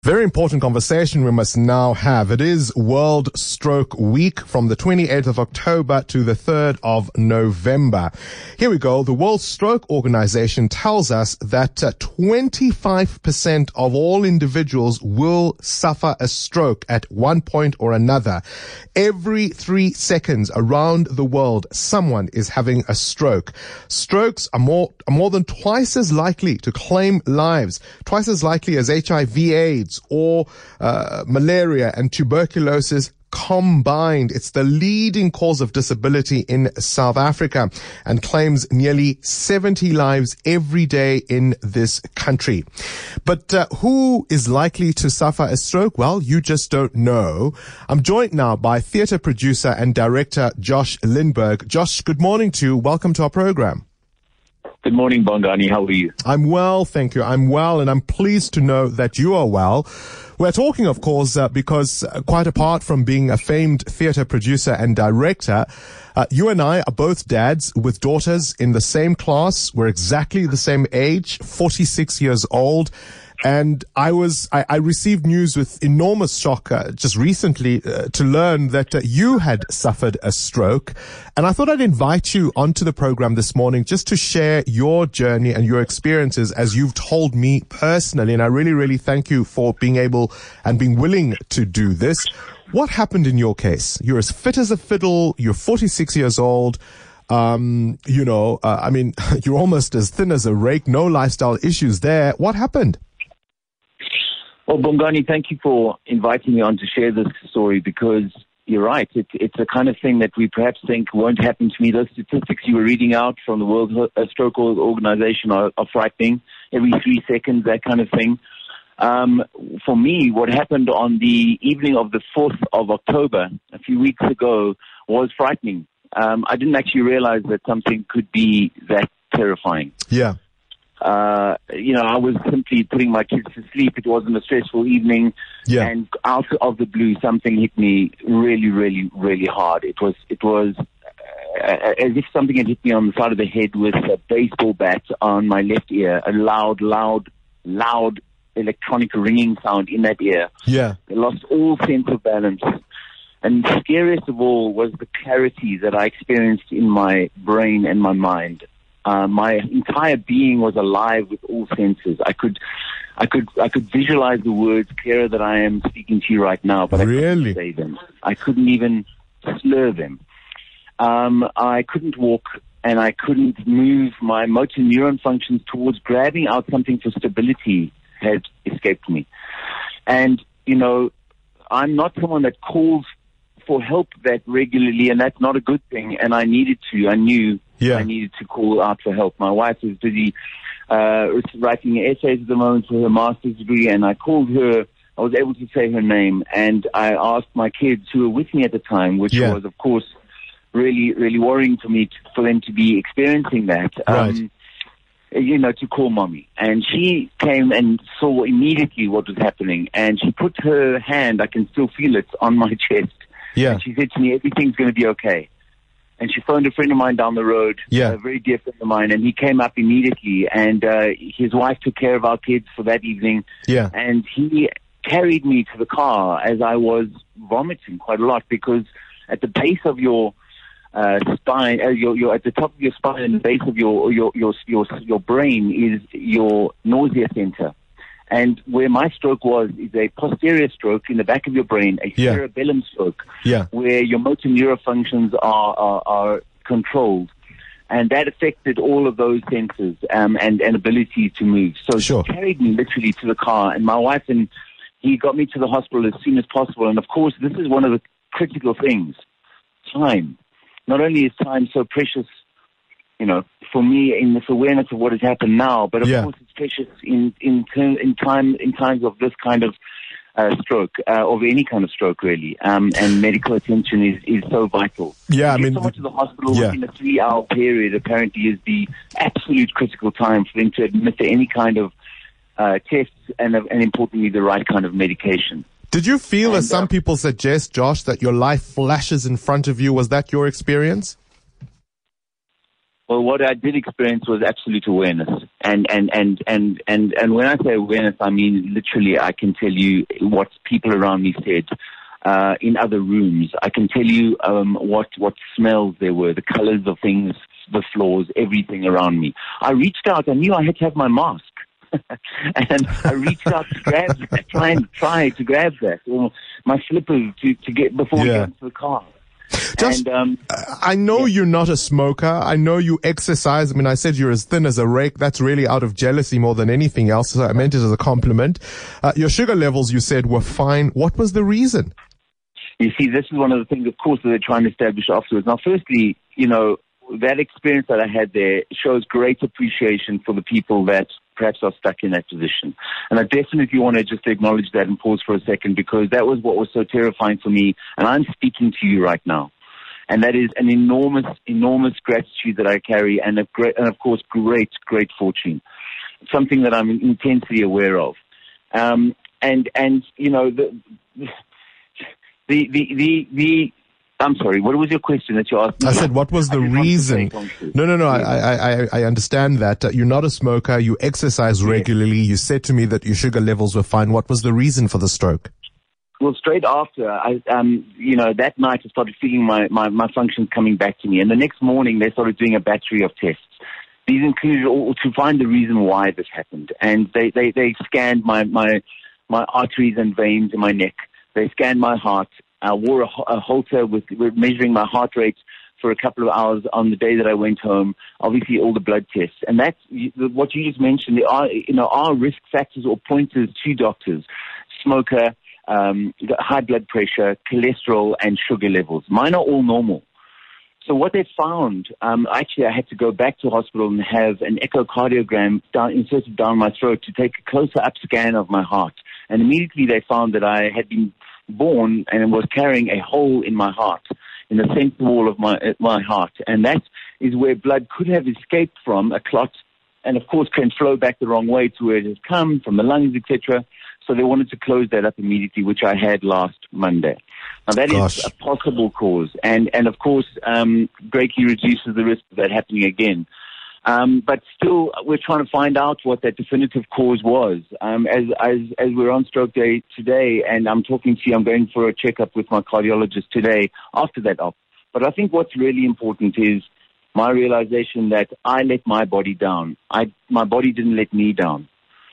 Very important conversation we must now have. It is World Stroke Week from the 28th of October to the 3rd of November. Here we go. The World Stroke Organization tells us that 25% of all individuals will suffer a stroke at one point or another. Every 3 seconds around the world, someone is having a stroke. Strokes are more than twice as likely to claim lives, twice as likely as HIV/AIDS or malaria and tuberculosis combined. It's the leading cause of disability in South Africa and claims nearly 70 lives every day in this country. But who is likely to suffer a stroke? Well, you just don't know. I'm joined now by theatre producer and director Josh Lindberg. Josh, good morning to you. Welcome to our program. Good morning, Bongani. How are you? I'm well, thank you. I'm well, and I'm pleased to know that you are well. We're talking, of course, because quite apart from being a famed theatre producer and director, you and I are both dads with daughters in the same class. We're exactly the same age, 46 years old. And I received news with enormous shock just recently to learn that you had suffered a stroke. And I thought I'd invite you onto the program this morning just to share your journey and your experiences as you've told me personally. And I really, really thank you for being able and being willing to do this. What happened in your case? You're as fit as a fiddle. You're 46 years old. I mean, you're almost as thin as a rake. No lifestyle issues there. What happened? Well, Bongani, thank you for inviting me on to share this story because you're right. It's the kind of thing that we perhaps think won't happen to me. Those statistics you were reading out from the World Stroke Organization are frightening. Every 3 seconds, that kind of thing. For me, what happened on the evening of the 4th of October, a few weeks ago, was frightening. I didn't actually realize that something could be that terrifying. Yeah. I was simply putting my kids to sleep. It wasn't a stressful evening. Yeah. And out of the blue, something hit me really, really, really hard. It was as if something had hit me on the side of the head with a baseball bat on my left ear, a loud electronic ringing sound in that ear. Yeah. I lost all sense of balance. And scariest of all was the clarity that I experienced in my brain and my mind. My entire being was alive with all senses. I could visualize the words clearer than I am speaking to you right now, but really? I couldn't say them. I couldn't even slur them. I couldn't walk and I couldn't move. My motor neuron functions towards grabbing out something for stability had escaped me. And, I'm not someone that calls for help that regularly, and that's not a good thing, and I needed to. I knew I needed to call out for help. My wife was busy writing essays at the moment for her master's degree, and I called her. I was able to say her name, and I asked my kids who were with me at the time, which was, of course, really, really worrying for me for them to be experiencing that, to call mommy. And she came and saw immediately what was happening, and she put her hand, I can still feel it, on my chest. Yeah. And she said to me, everything's going to be okay. And she phoned a friend of mine down the road, a very dear friend of mine, and he came up immediately. And his wife took care of our kids for that evening. Yeah. And he carried me to the car as I was vomiting quite a lot because at the base of your spine, at the top of your spine and the base of your brain is your nausea center. And where my stroke was is a posterior stroke in the back of your brain, a cerebellum stroke, where your motor neuron functions are controlled. And that affected all of those senses and ability to move. So she carried me literally to the car, and my wife and he got me to the hospital as soon as possible. And, of course, this is one of the critical things, time. Not only is time so precious, for me in this awareness of what has happened now, but of course it's precious in times of this kind of stroke, of any kind of stroke really, and medical attention is so vital. Yeah, Someone to the hospital within a 3-hour period apparently is the absolute critical time for them to administer any kind of tests and importantly the right kind of medication. Did you feel, as some people suggest, Josh, that your life flashes in front of you? Was that your experience? Well, what I did experience was absolute awareness. And when I say awareness, I mean literally I can tell you what people around me said in other rooms. I can tell you what smells there were, the colors of things, the floors, everything around me. I reached out. I knew I had to have my mask. And I reached out to grab that, try to grab that, or my slippers to get before we get into the car. I know you're not a smoker. I know you exercise. I mean, I said you're as thin as a rake. That's really out of jealousy more than anything else. So I meant it as a compliment. Your sugar levels, you said, were fine. What was the reason? You see, this is one of the things, of course, that they're trying to establish afterwards. Now, firstly, that experience that I had there shows great appreciation for the people that perhaps are stuck in that position. And I definitely want to just acknowledge that and pause for a second, because that was what was so terrifying for me. And I'm speaking to you right now. And that is an enormous, enormous gratitude that I carry, and of course, great fortune. Something that I'm intensely aware of. I'm sorry, what was your question that you asked me? I said, what was the reason? No. I understand that. You're not a smoker. You exercise regularly. You said to me that your sugar levels were fine. What was the reason for the stroke? Well, straight after, that night I started feeling my functions coming back to me. And the next morning they started doing a battery of tests. These included all to find the reason why this happened. And they scanned my arteries and veins in my neck. They scanned my heart. I wore a halter with measuring my heart rate for a couple of hours on the day that I went home. Obviously, all the blood tests, and that's what you just mentioned. There are risk factors or pointers to doctors: smoker, high blood pressure, cholesterol, and sugar levels. Mine are all normal. So what they found, actually, I had to go back to hospital and have an echocardiogram inserted down my throat to take a closer-up scan of my heart. And immediately they found that I had been born and was carrying a hole in my heart, in the central wall of my heart. And that is where blood could have escaped from, a clot, and of course can flow back the wrong way to where it has come, from the lungs, etc. So they wanted to close that up immediately, which I had last Monday. Now that is a possible cause, and of course greatly reduces the risk of that happening again. But still, we're trying to find out what that definitive cause was. As we're on Stroke Day today, and I'm talking to you, I'm going for a checkup with my cardiologist today after that op. But I think what's really important is my realization that I let my body down. My body didn't let me down.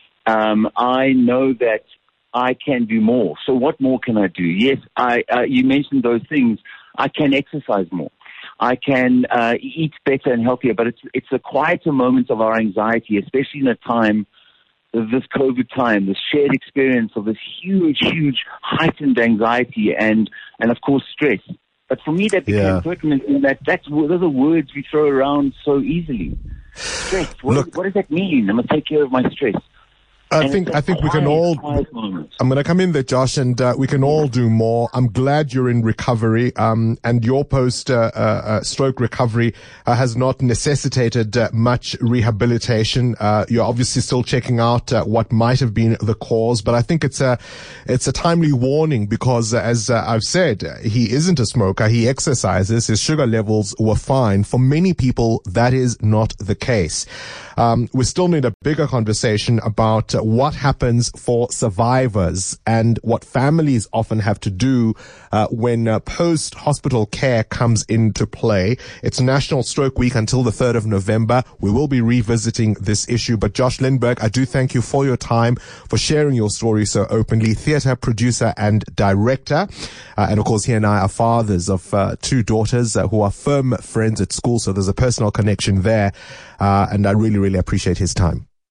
I know that I can do more. So what more can I do? Yes, you mentioned those things. I can exercise more. I can eat better and healthier, but it's the quieter moments of our anxiety, especially in a time, this COVID time, this shared experience of this huge heightened anxiety and of course stress. But for me, that became pertinent in that those are words we throw around so easily. Stress. What does that mean? I'm going to take care of my stress. I think we can all, I'm going to come in there, Josh, and we can all do more. I'm glad you're in recovery, and your post-stroke recovery has not necessitated much rehabilitation. You're obviously still checking out what might have been the cause, but I think it's a timely warning because, as I've said, he isn't a smoker. He exercises. His sugar levels were fine. For many people, that is not the case. We still need a bigger conversation about what happens for survivors and what families often have to do when post-hospital care comes into play. It's National Stroke Week until the 3rd of November. We will be revisiting this issue. But Josh Lindberg, I do thank you for your time, for sharing your story so openly. Theatre producer and director. And of course, he and I are fathers of 2 daughters who are firm friends at school. So there's a personal connection there. And I really appreciate his time.